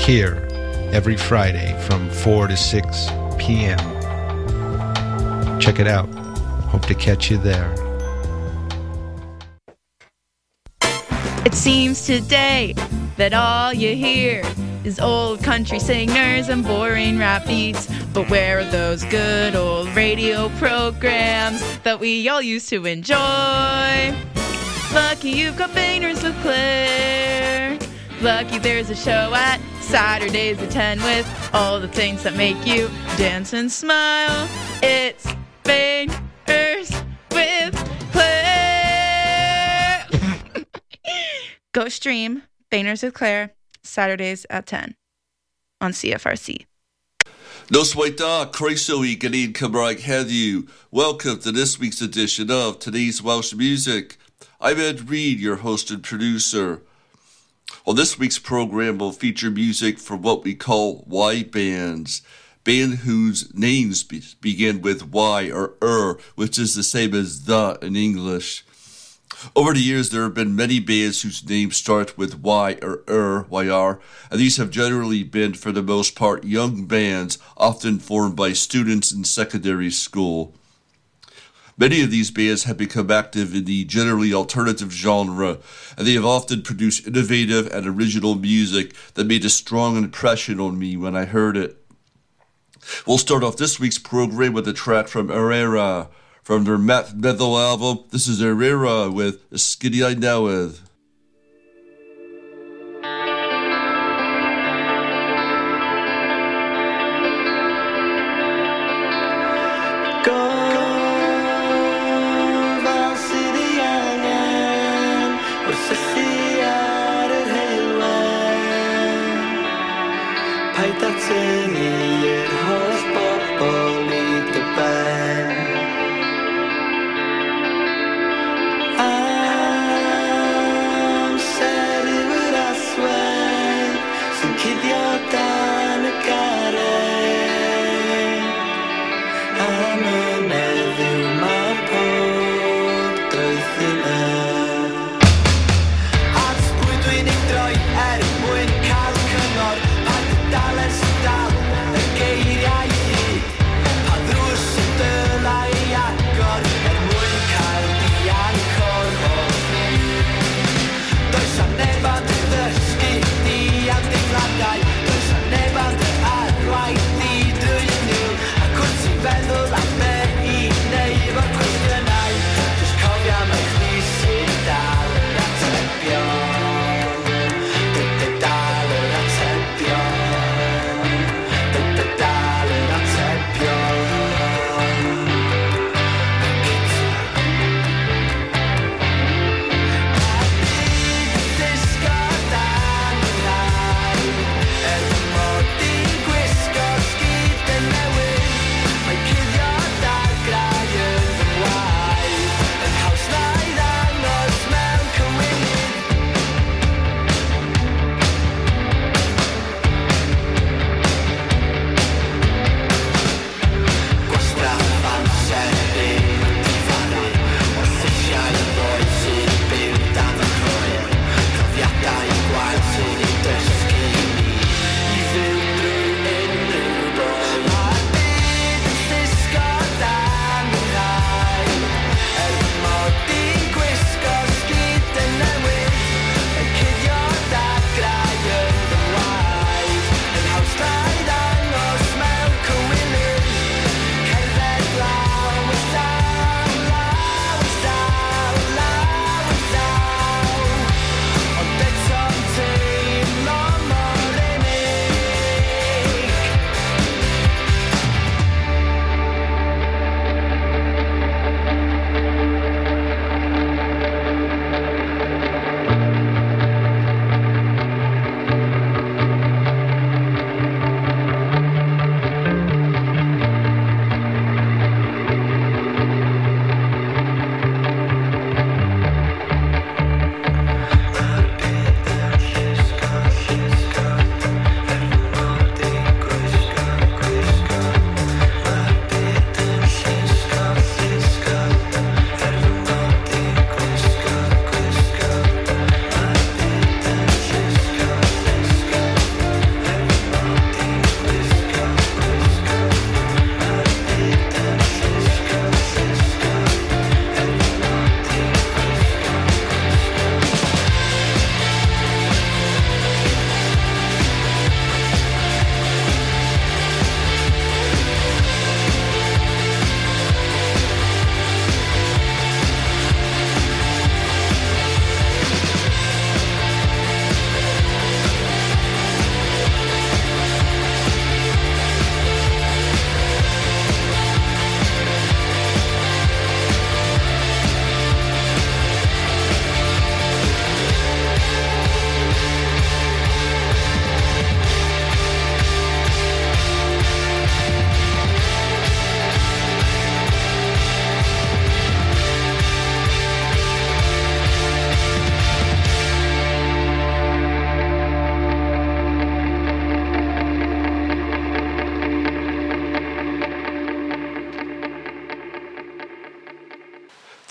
here every Friday from 4 to 6 p.m. Check it out. Hope to catch you there. It seems today that all you hear is old country singers and boring rap beats. But where are those good old radio programs that we all used to enjoy? Lucky you've got Bainers LeClaire. Lucky there's a show at Saturdays at 10 with all the things that make you dance and smile. It's Bainers with Claire. Go stream Bainers with Claire Saturdays at 10 on CFRC. Nos waita, Croeso Ganeen Cymraeg heddiw. Welcome to this week's edition of Today's Welsh Music. I'm Ed Reed, your host and producer. On this week's program, we'll feature music from what we call Y bands. Band whose names begin with Y or which is the same as the in English. Over the years, there have been many bands whose names start with Y or YR, and these have generally been, for the most part, young bands, often formed by students in secondary school. Many of these bands have become active in the generally alternative genre, and they have often produced innovative and original music that made a strong impression on me when I heard it. We'll start off this week's program with a track from Herrera. From their Math Metal album, this is Herrera with Skinny I Knoweth. Dal y geiriau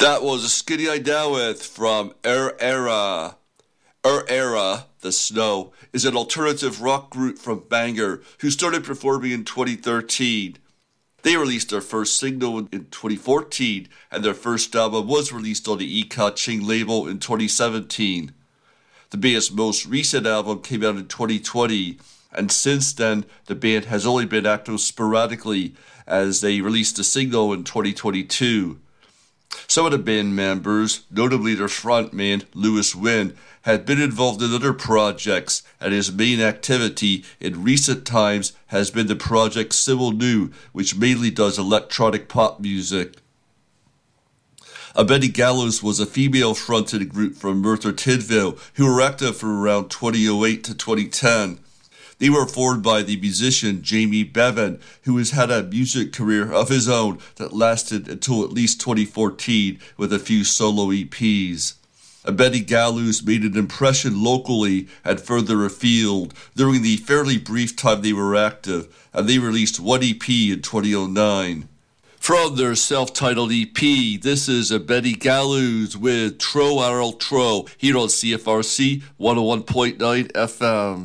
That was a Skinny I Down With from Era. Era, The Snow, is an alternative rock group from Bangor who started performing in 2013. They released their first single in 2014, and their first album was released on the Eka-Ching label in 2017. The band's most recent album came out in 2020, and since then, the band has only been active sporadically as they released a single in 2022. Some of the band members, notably their frontman, Lewis Wynn, had been involved in other projects, and his main activity in recent times has been the project Civil New, which mainly does electronic pop music. Betty Gallows was a female-fronted group from Merthyr Tydfil who were active from around 2008 to 2010. They were formed by the musician Jamie Bevan, who has had a music career of his own that lasted until at least 2014 with a few solo EPs. Betty Gallows made an impression locally and further afield during the fairly brief time they were active, and they released one EP in 2009. From their self-titled EP, this is Betty Gallows with Tro Arl Tro here on CFRC 101.9 FM.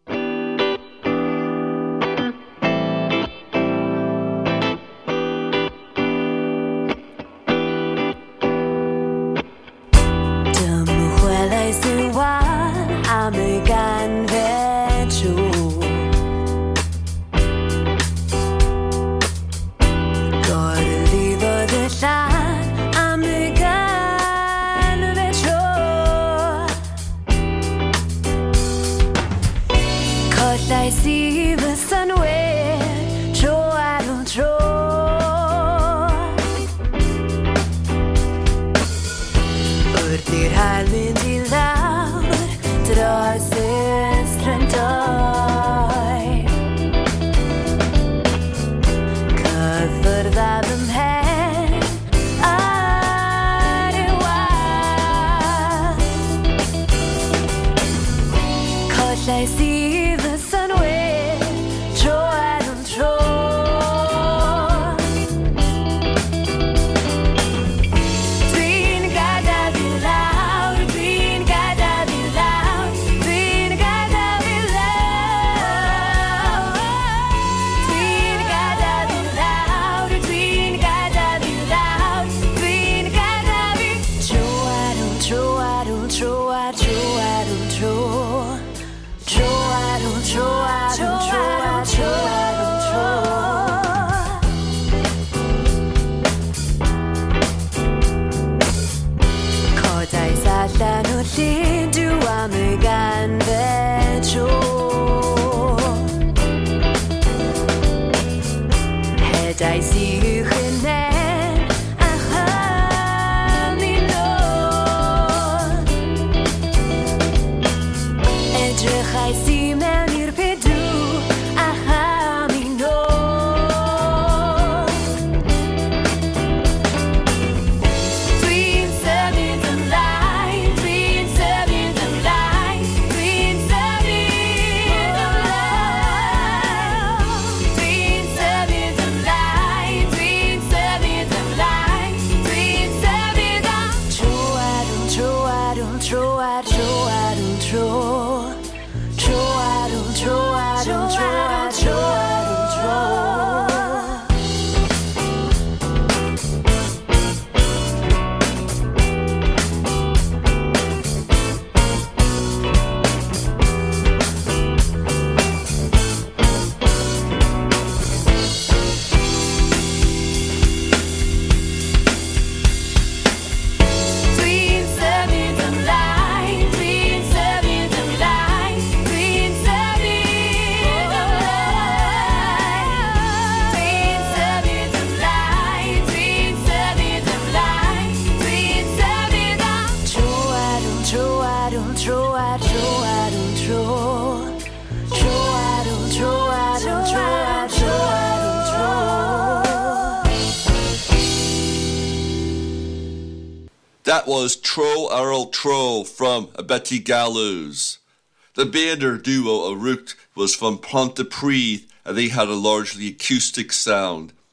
That was Tro Arl Tro from Betty Gallows. The bander duo Arukt was from Pontypridd, and they had a largely acoustic sound.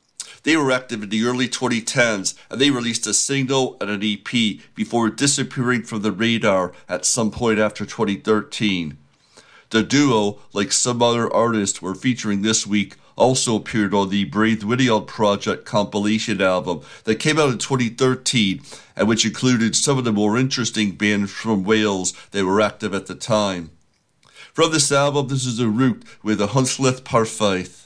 They were active in the early 2010s, and they released a single and an EP before disappearing from the radar at some point after 2013. The duo, like some other artists we're featuring this week, also appeared on the Brave Wynion Project compilation album that came out in 2013 and which included some of the more interesting bands from Wales that were active at the time. From this album, this is Arwt with a Hunslet Parfaith.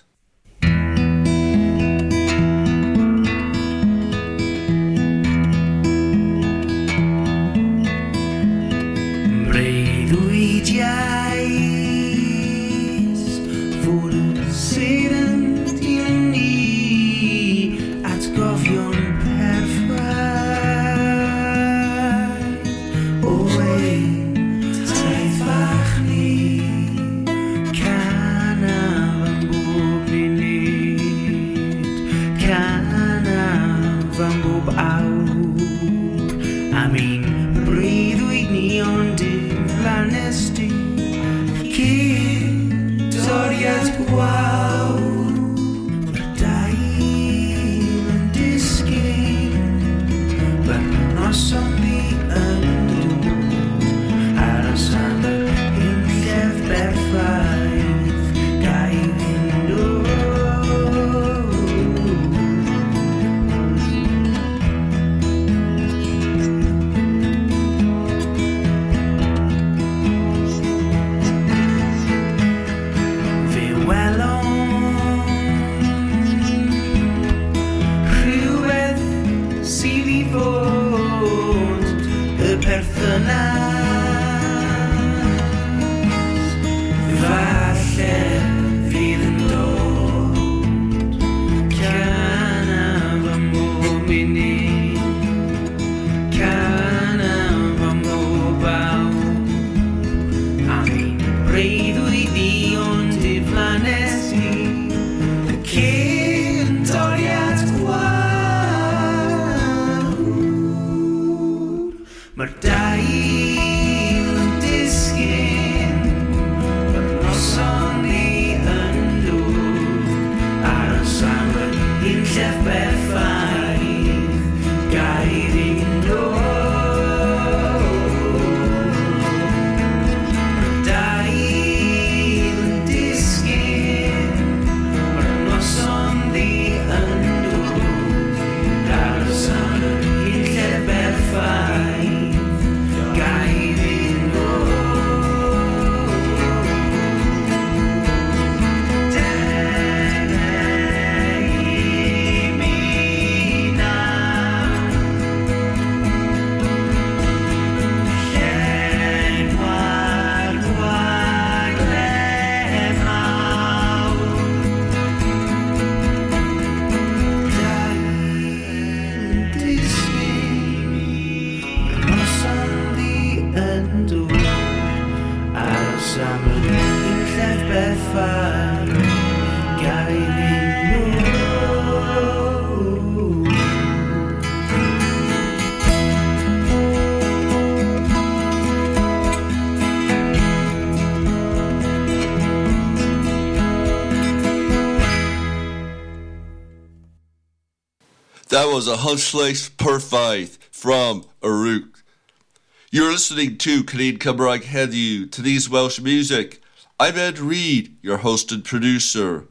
That was a Hunslet Parfaith from Arwt. You're listening to Canadian Cymraeg Heddiw, today's Welsh music. I'm Ed Reed, your host and producer.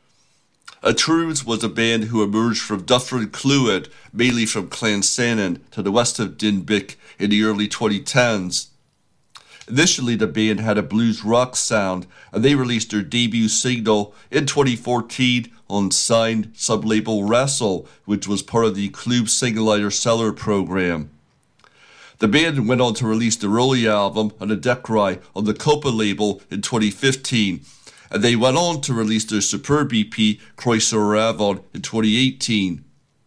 Arwt was a band who emerged from Dyffryn Clwyd, mainly from Llansannan, to the west of Dinbych in the early 2010s. Initially, the band had a blues rock sound, and they released their debut single in 2014 on signed sub-label Wrestle, which was part of the Clwb Singleiter Seller program. The band went on to release the Rolly album and a Decry on the Copa label in 2015, and they went on to release their superb EP Croeso i'r Afon in 2018.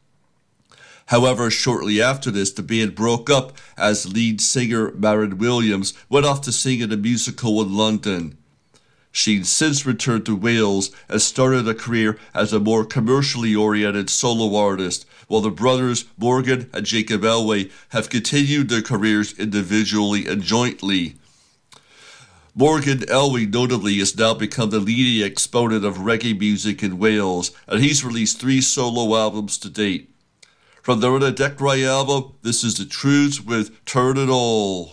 However, shortly after this, the band broke up as lead singer Maren Williams went off to sing at a musical in London. She's since returned to Wales and started a career as a more commercially oriented solo artist, while the brothers Morgan and Jacob Elway have continued their careers individually and jointly. Morgan Elwing, notably, has now become the leading exponent of reggae music in Wales, and he's released 3 solo albums to date. From the Runa Dekrai album, this is The Truths with Turn It All.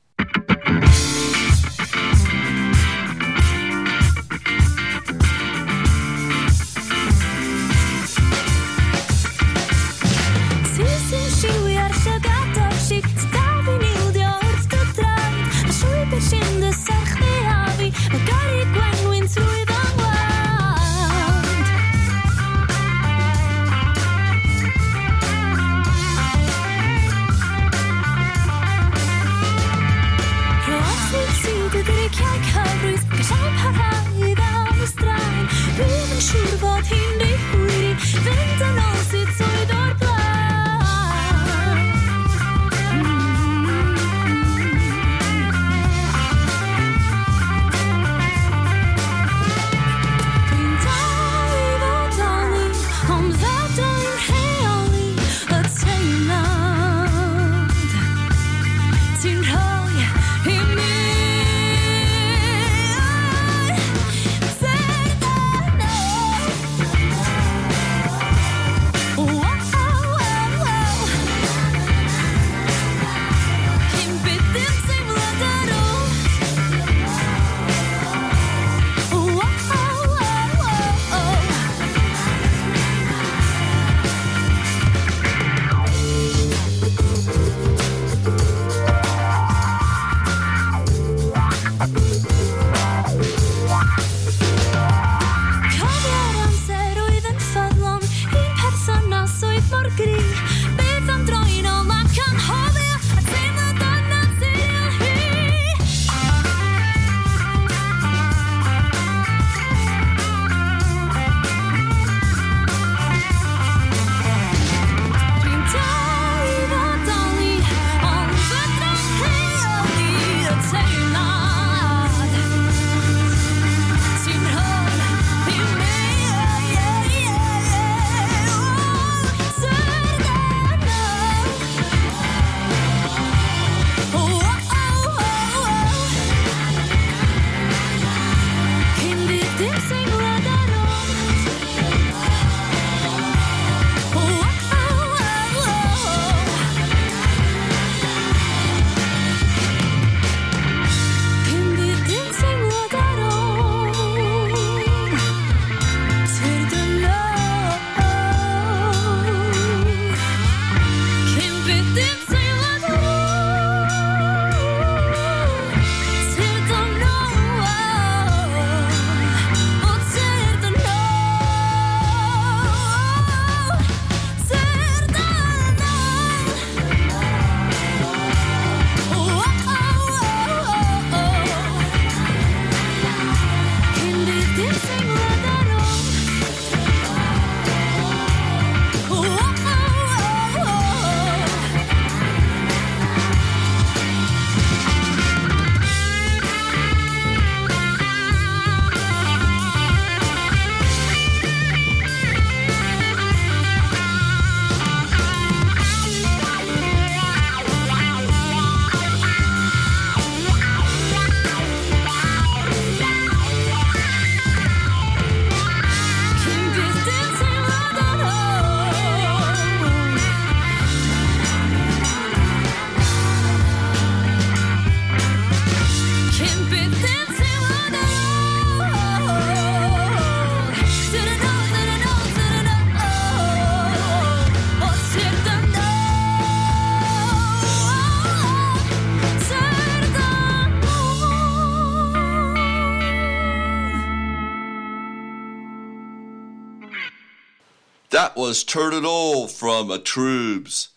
That was Turn It All from Atrubes.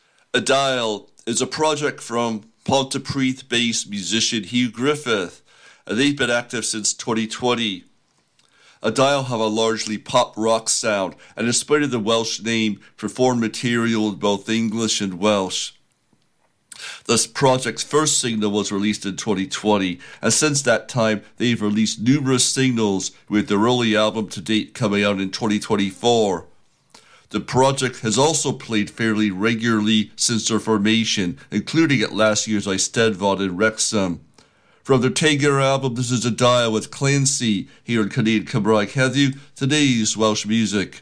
Adile is a project from Pontypridd-based musician Hugh Griffith, and they've been active since 2020. Adile have a largely pop rock sound, and in spite of the Welsh name, perform material in both English and Welsh. This project's first single was released in 2020, and since that time they've released numerous singles, with their early album to date coming out in 2024. The project has also played fairly regularly since their formation, including at last year's Eisteddfod in Wrexham. From their Tager album, this is A Dial with Clancy here in Canadian Cymraeg Heddiw, today's Welsh music.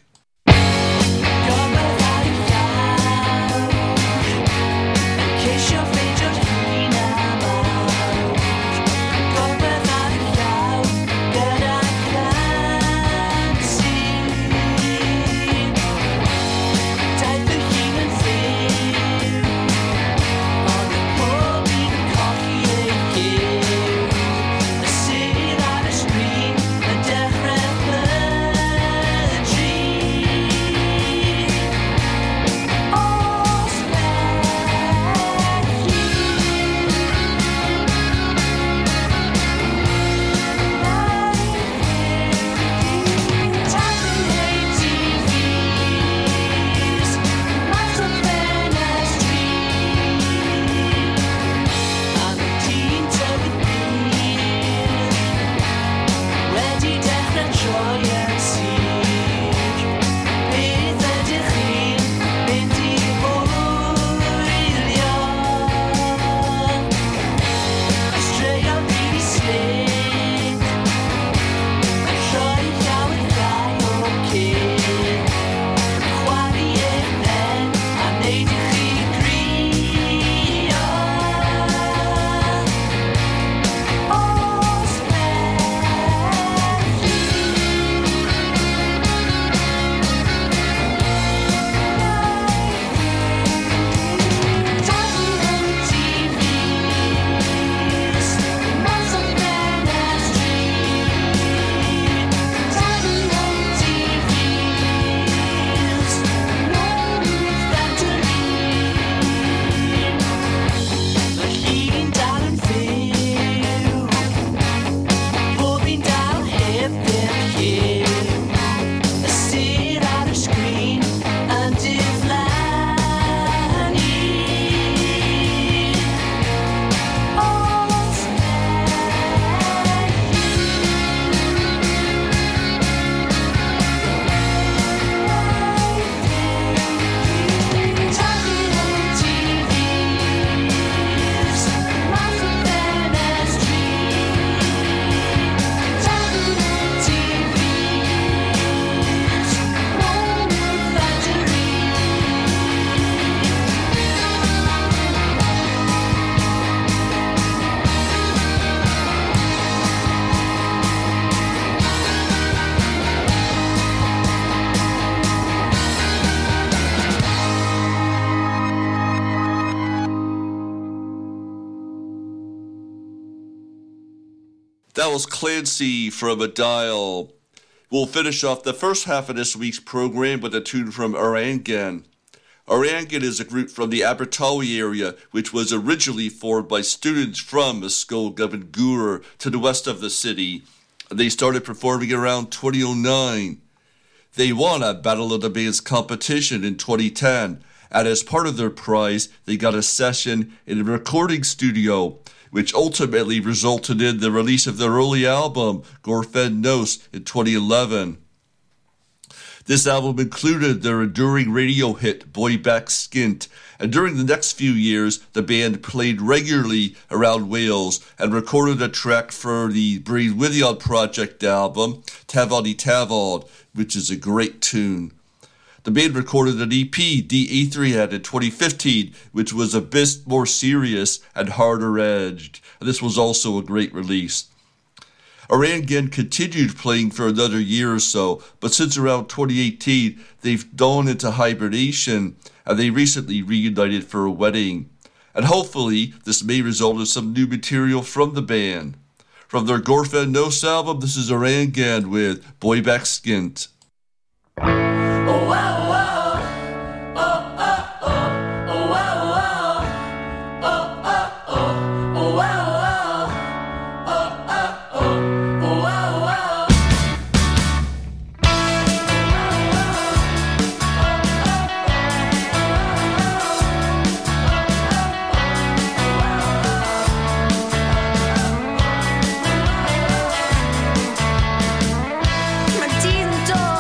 That was Clancy from A Dial. We'll finish off the first half of this week's program with a tune from Orangan. Orangan is a group from the Abertawe area, which was originally formed by students from Ysgol Gyfun Gwr to the west of the city. They started performing around 2009. They won a Battle of the Bands competition in 2010, and as part of their prize, they got a session in a recording studio, which ultimately resulted in the release of their early album, Gorfen Nos, in 2011. This album included their enduring radio hit, Boy Back Skint, and during the next few years, the band played regularly around Wales and recorded a track for the Breuddwyddion Project album, Tafod I Tafod, which is a great tune. The band recorded an EP, D. Eithriad, in 2015, which was a bit more serious and harder-edged. This was also a great release. Orangan continued playing for another year or so, but since around 2018, they've gone into hibernation, and they recently reunited for a wedding. And hopefully, this may result in some new material from the band. From their Gorfen Nos album, this is Orangan with Boy Back Skint. Oh, wow. My dyn dod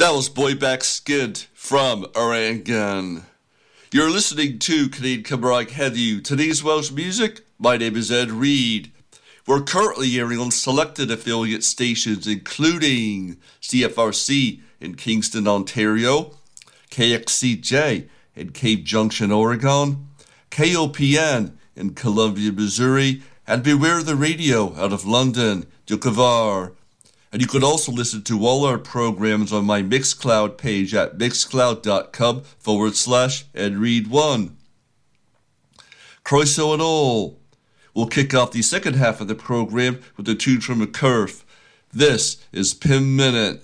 That was Boyback Skid from Orangan. You're listening to Canadian Cymraeg Heddiw. Today's Welsh music, my name is Ed Reed. We're currently airing on selected affiliate stations including CFRC in Kingston, Ontario, KXCJ in Cape Junction, Oregon, KOPN in Columbia, Missouri, and Beware the Radio out of London, Dukavar. And you can also listen to all our programs on my Mixcloud page at mixcloud.com/EdReed1. Croeso and all. We'll kick off the second half of the program with a tune from a curve. This is Pim Minute.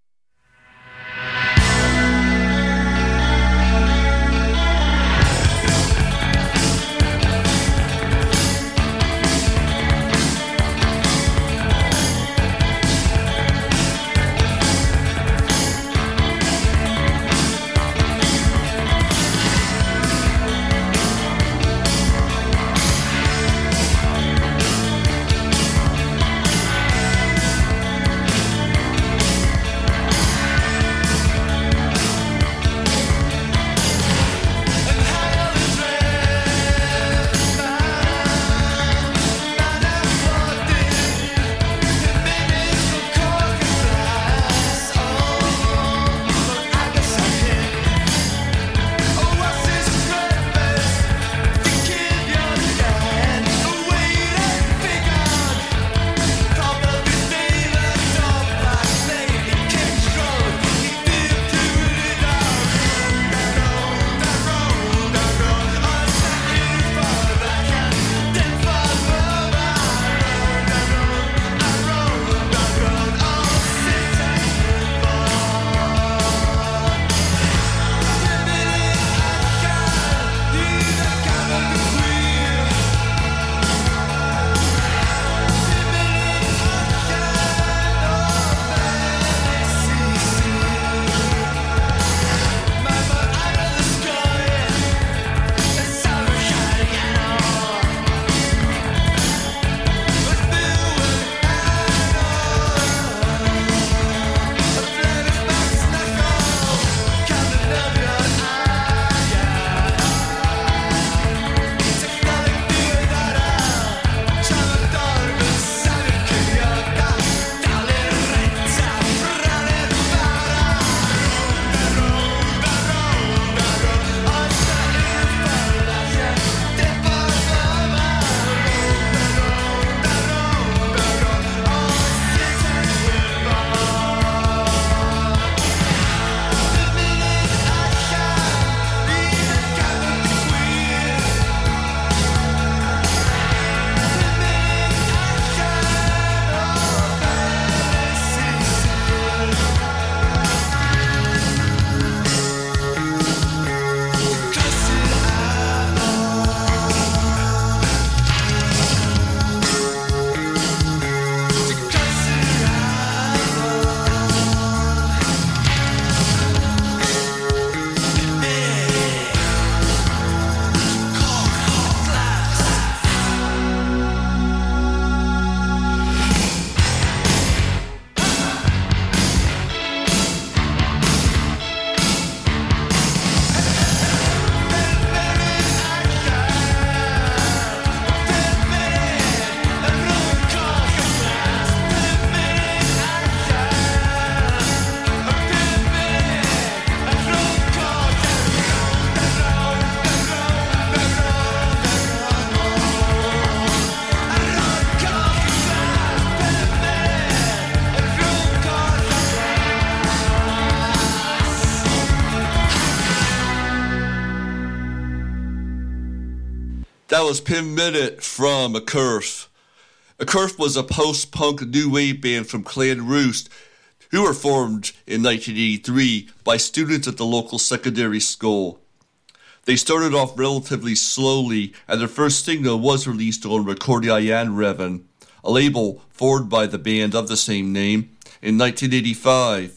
That was Pim Minute from A Curve. A Curve was a post-punk new wave band from Clan Roost, who were formed in 1983 by students at the local secondary school. They started off relatively slowly, and their first single was released on Recordia Ian Revan, a label formed by the band of the same name, in 1985.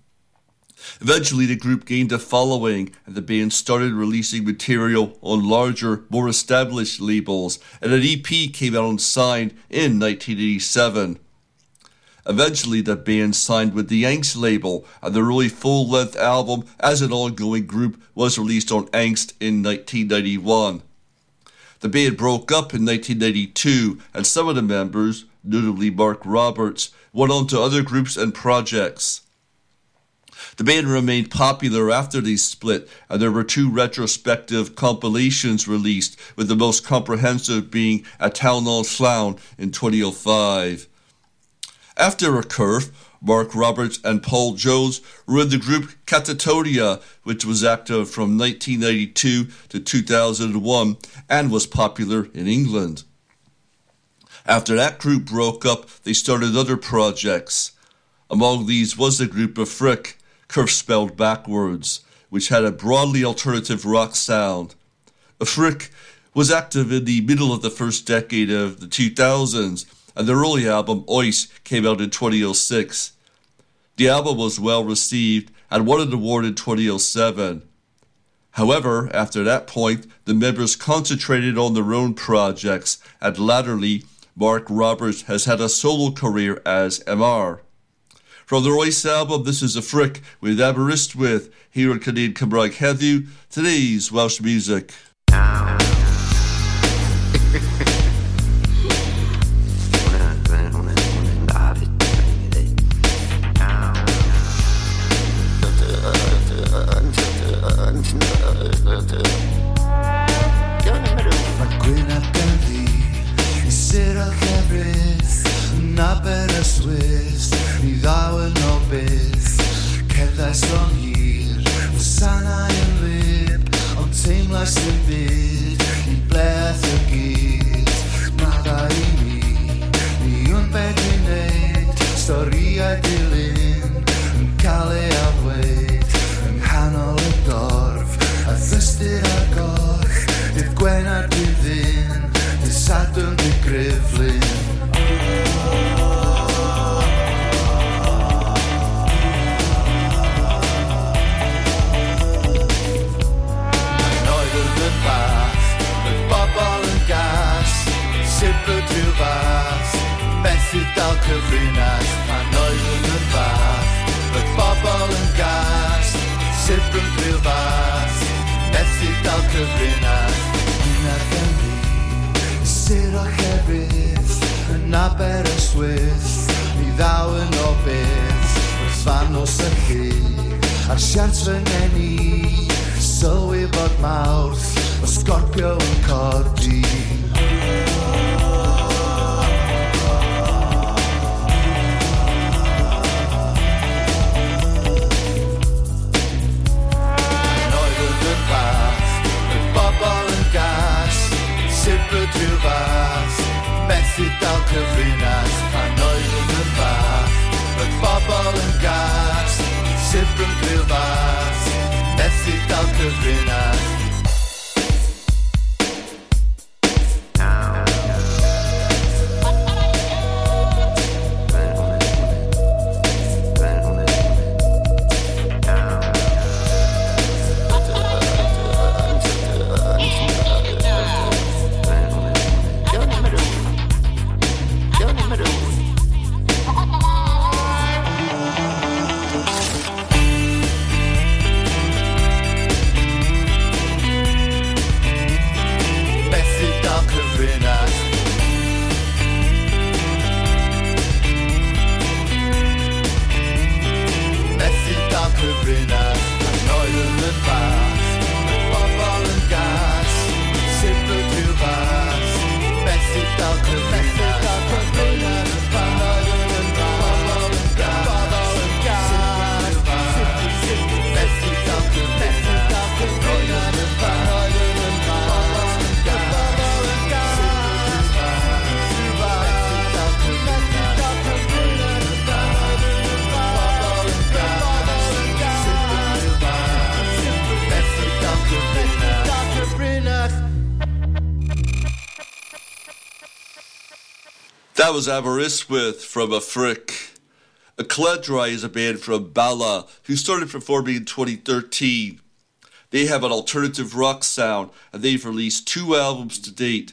Eventually, the group gained a following, and the band started releasing material on larger, more established labels, and an EP came out unsigned in 1987. Eventually, the band signed with the Angst label, and their early full-length album as an ongoing group was released on Angst in 1991. The band broke up in 1992, and some of the members, notably Mark Roberts, went on to other groups and projects. The band remained popular after they split, and there were 2 retrospective compilations released, with the most comprehensive being A Town on Slough in 2005. After a curve, Mark Roberts and Paul Jones were in the group Catatonia, which was active from 1992 to 2001 and was popular in England. After that group broke up, they started other projects. Among these was the group of Frick, Curve spelled backwards, which had a broadly alternative rock sound. Frick was active in the middle of the first decade of the 2000s, and their early album, Ois, came out in 2006. The album was well received and won an award in 2007. However, after that point, the members concentrated on their own projects, and latterly, Mark Roberts has had a solo career as MR. From the Ois album, this is a Frick with Aberystwyth, here on Canadian Cymraeg Heddiw, today's Welsh music. Aberystwyth, ni ddaw yn o byth, cerddais o'n hir, fy sanau yn lib, ond teimlais yn byd, i bleth y gyd, maddau i ni yn beth i'n neud, storiau dilyn, yn cael ei afweid, yng nghanol y dorf, a ddystir ar goll, dydd Gwener dydd ddyn, dydd Sadwrn dydd Griflin. Sipr drwy'r fath, methu dal cyfrinach, pan oedd yn fath. Roedd bobl yn gas, sipr drwy'r fath, methu dal cyfrinach. Yn Argentyn, Sir o Llefydd, yn Aberystwyth, ni ddaw yn o byth, wrth fan o sychu, a'r siart fy ngeni, sylwi bod mawrth, o Scorpio yn codi. Sipr drwy'r fath, methu dal cyfrinach, pan oedd yn fath. Roedd bobl yn gas, sipr drwy'r fath, methu dal cyfrinach. That was Aberystwyth from a Frick. A Cledrai is a band from Bala who started performing in 2013. They have an alternative rock sound and they've released 2 albums to date,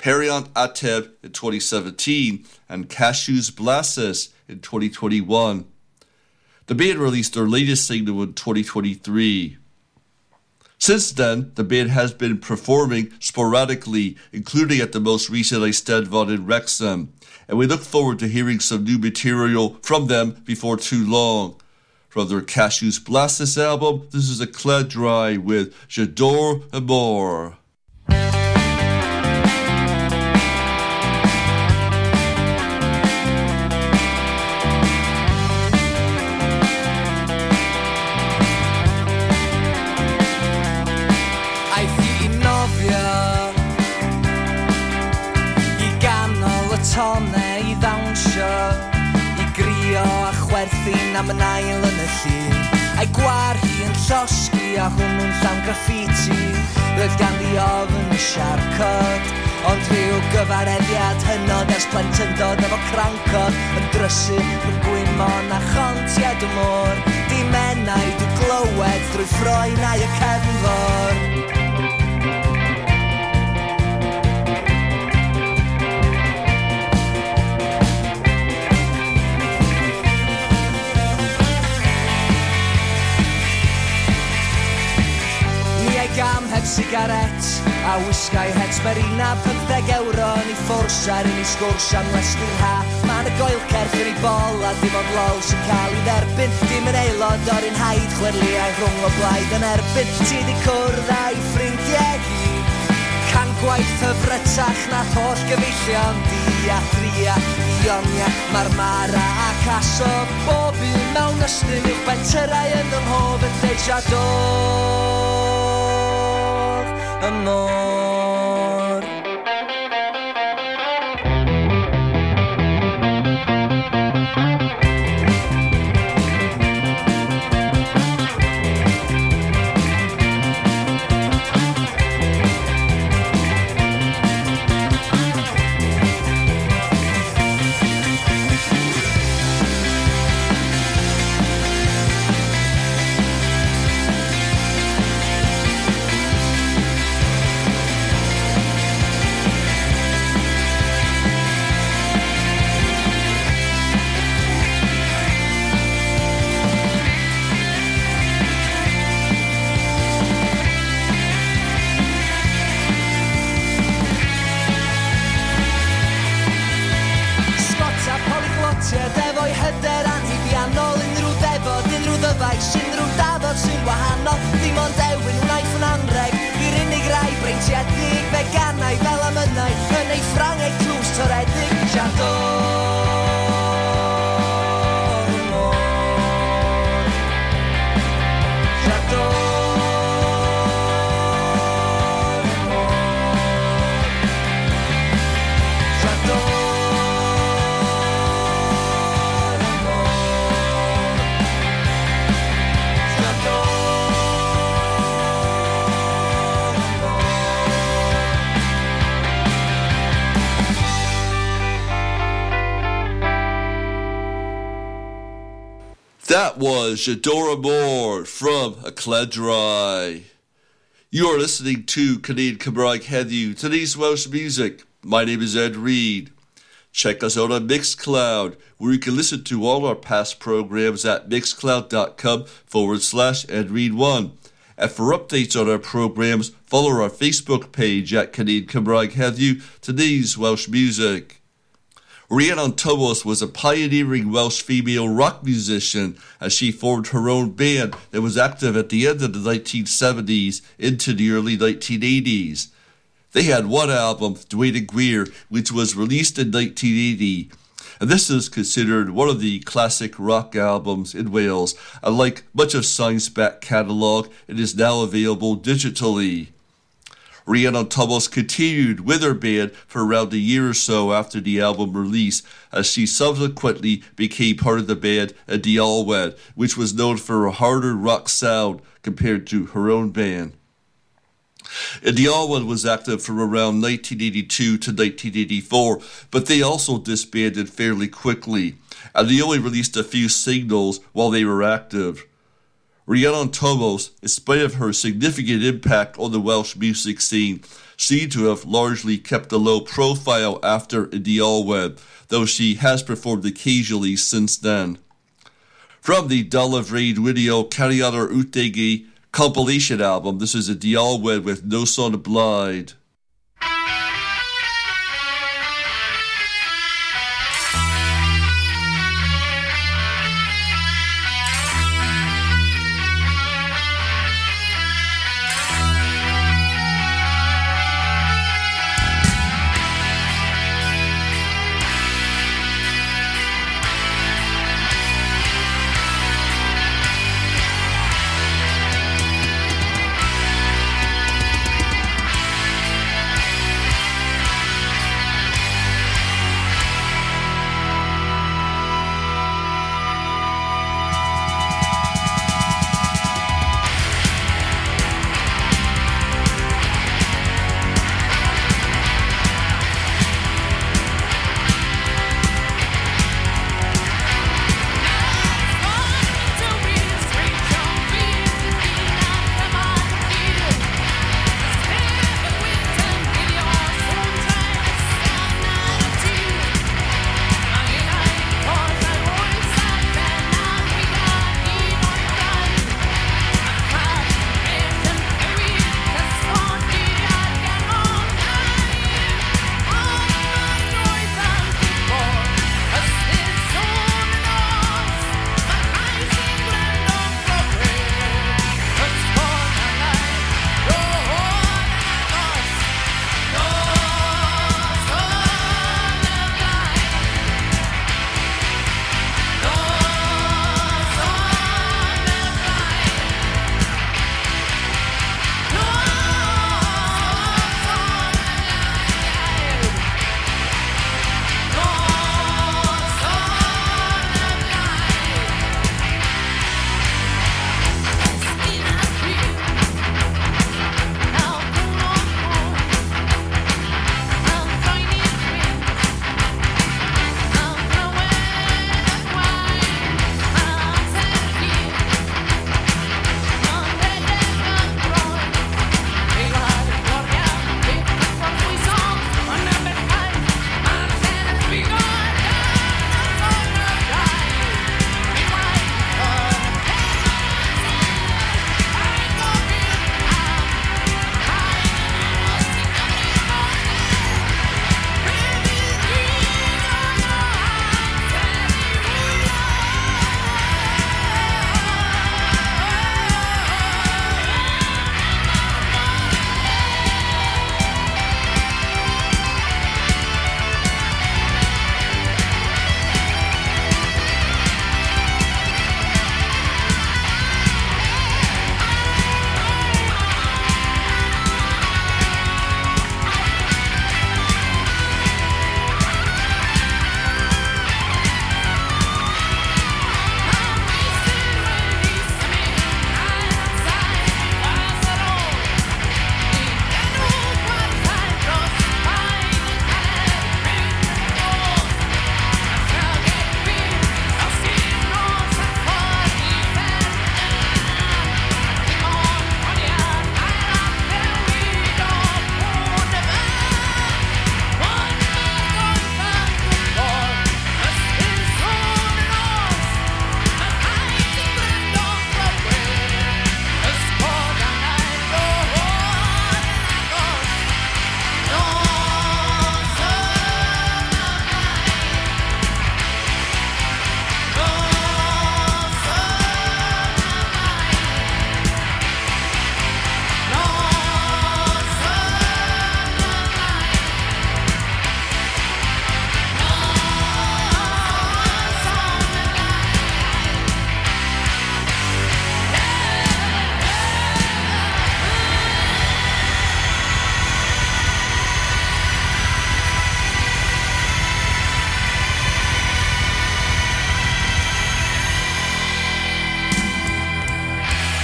Periant Ateb in 2017, and Cashews Blasses in 2021. The band released their latest single in 2023. Since then, the band has been performing sporadically, including at the most recent Eisteddfod in Wrexham, and we look forward to hearing some new material from them before too long. From their Cashews Blasses album, this is a Cled Dry with J'adore Amour. Tonau i ddawnsio i grio a chwerthin am yn ail yn y llun a'i gwar hi yn llosgi a hwnnw'n llawn graffiti roedd ganddi ofn y siarcod ond rhyw gyfareddiad hynod ers plentyndod efo crancod yn drysu rhwng gwymon a chontiad y môr dimenau dwi glywed drwy ffroenau y cefnfor. Gam heb sigaret a wisgai hetsmerina €15 yn ei ffwrs ar un i sgwrs am westyn ha ma'n y goelcerth yn ei bol a dim ond lol sy'n cael ei dderbyn dim yn aelod o'r un haid chwerliau rhwng o blaid yn erbyn ti di cwrdd a'i ffrindiau hi can gwaith hyfrytach nath holl gyfeillion di a thria ionia marmara a caso bob un mewn ystyn i'w benterau yn yng nghof yn deud J'adore Amour. Defo'i hyder anhibiannol unrhyw ddefod, unrhyw ddyfais, unrhyw dafod sy'n wahanol dim ond ewyn wnaeth yn anreg i'r unig rai breintiedig veganau fel amynau yn ei ffrangau clws toredig J'adore Amour J'adore Amour J'adore That was J'adore Amour from A Cled Dry. You are listening to Canadian Cymraeg Heddiw, today's Welsh music. My name is Ed Reed. Check us out on Mixcloud, where you can listen to all our past programs at mixcloud.com/EdReed1. And for updates on our programs, follow our Facebook page at Canadian Cymraeg Heddiw, today's Welsh music. Rhiannon Thomas was a pioneering Welsh female rock musician as she formed her own band that was active at the end of the 1970s into the early 1980s. They had one album, Dwayne and Gwir, which was released in 1980, and this is considered one of the classic rock albums in Wales, and like much of Sign's back catalogue, it is now available digitally. Rhiannon Thomas continued with her band for around a year or so after the album release, as she subsequently became part of the band Dialwedd, which was known for a harder rock sound compared to her own band. Dialwedd was active from around 1982 to 1984, but they also disbanded fairly quickly, and they only released a few singles while they were active. Rhiannon Thomas, in spite of her significant impact on the Welsh music scene, seemed to have largely kept a low profile after the Allwedd, though she has performed occasionally since then. From the Dalla Vraid video Cariadar Utegi compilation album, this is a Allwedd with No Son Blide.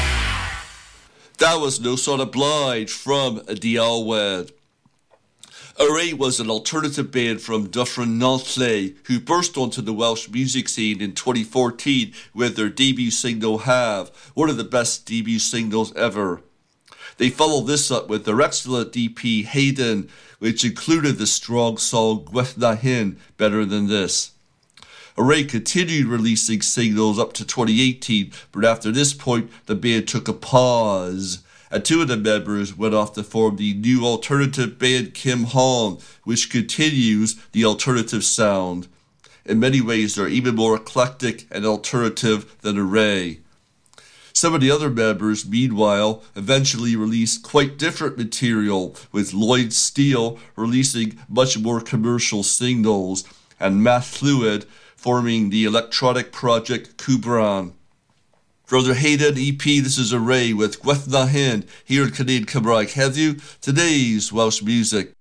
That was No Son Obliged from the Allwedd. Array was an alternative band from Dyffryn-Nanllte who burst onto the Welsh music scene in 2014 with their debut single Have, one of the best debut singles ever. They followed this up with their excellent EP Hayden, which included the strong song Gwythna Hyn, Better Than This. Array continued releasing singles up to 2018, but after this point the band took a pause, and two of the members went off to form the new alternative band Kim Hong, which continues the alternative sound. In many ways they're even more eclectic and alternative than Array. Some of the other members, meanwhile, eventually released quite different material, with Lloyd Steele releasing much more commercial singles, and Matt Fluid forming the electronic project Cwbran. For their Hayden EP, this is Array with Gwythna Hyn here in Canadian Cymraeg Heddiw, today's Welsh music.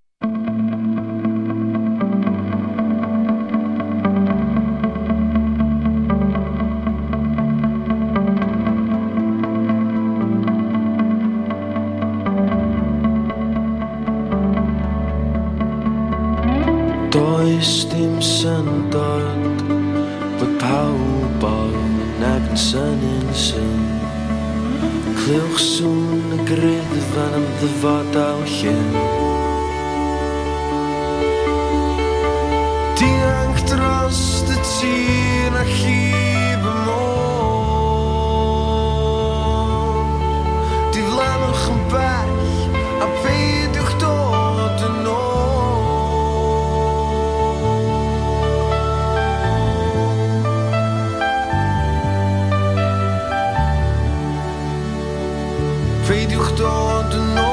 Does dim syndod bod pawb nag yn syni'n syn. Clywch sŵn y gryddfan am ddyfodol llyn. Dianc dros dy tîn a llif y môr. Diflannwch yn bell a peidiwch dod yn ôl. Peidiwch dod yn ôl.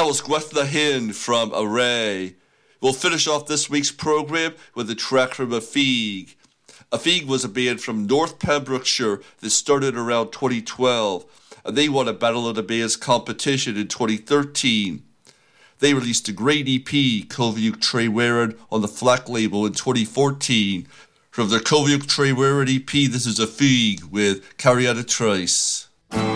That was Gwethna Hyn from Array. We'll finish off this week's programme with a track from Afig. Afig was a band from North Pembrokeshire that started around 2012, and they won a Battle of the Bands competition in 2013. They released a great EP, Cofiúch Trewerin, on the Flack label in 2014. From their Cofiúch Trewerin EP, this is Afig with Cariad Trice.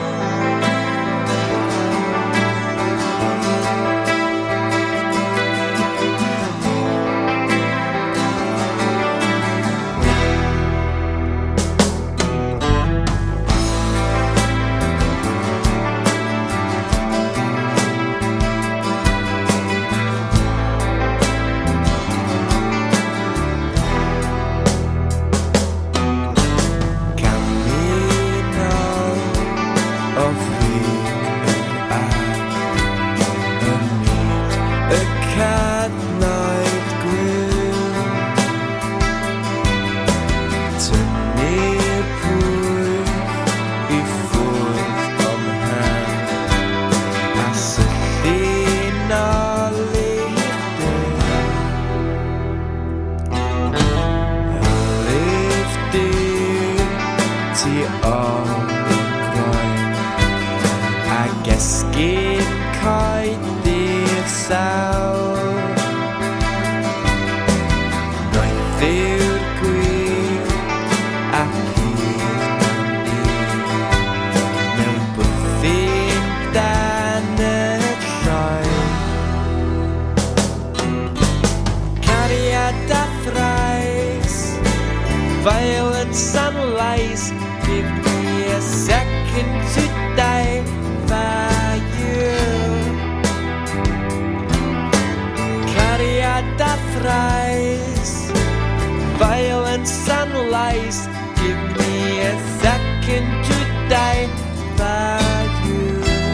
Violence and lies, give me a second to die by you. Carry out the thrice. Violence and lies, give me a second to die by you.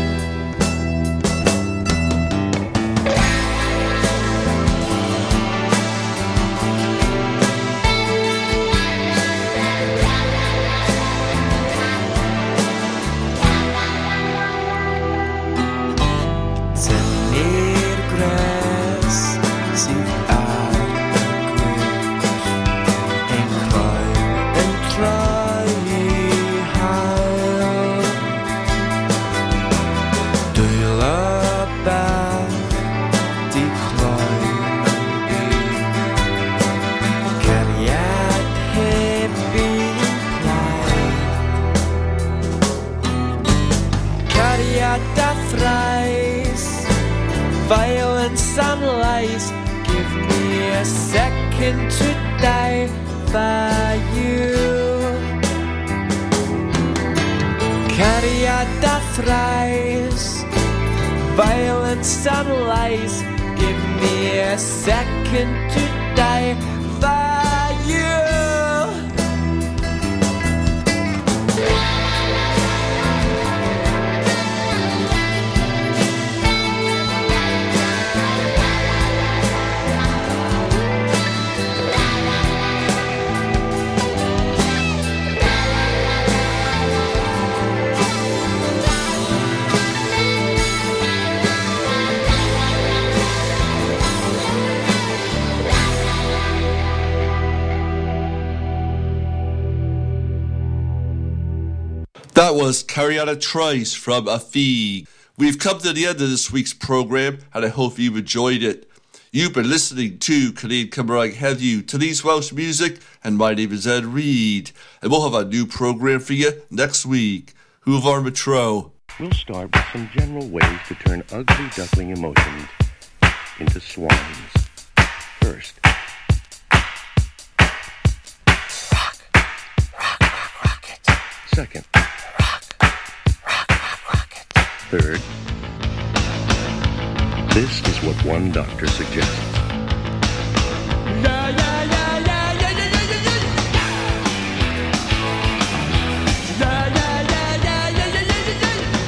Violence and lies, give me a second to die by you. Carry out the thrice. Violence and lies, give me a second to die by you. That was Cariad Trice from Afig. We've come to the end of this week's programme, and I hope you've enjoyed it. You've been listening to Canadian Cymraeg Heddiw, today's Welsh music, and my name is Ed Reed. And we'll have a new programme for you next week. Hwyl Metro. We'll start with some general ways to turn ugly duckling emotions into swans. First, rock, rock, rock, rock it. Second, third, this is what one doctor suggests. Yeah, yeah, yeah, yeah, yeah, yeah, yeah, yeah, yeah. Yeah, yeah, yeah, yeah, yeah, yeah, yeah,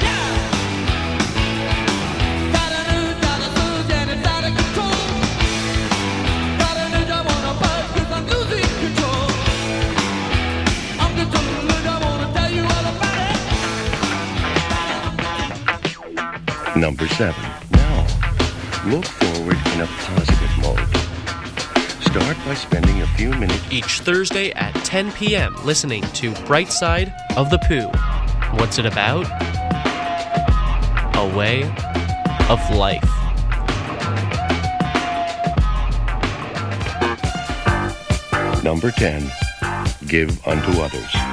yeah. Gotta lose, and it's out of control. Gotta lose, I wanna buzz, 'cause I'm losing control. I'm controlling, I wanna tell you all about it. Number 7. Now. Look forward in a positive mode. Start by spending a few minutes each Thursday at 10 p.m. listening to Bright Side of the Pooh. What's it about? A way of life. Number 10, give unto others.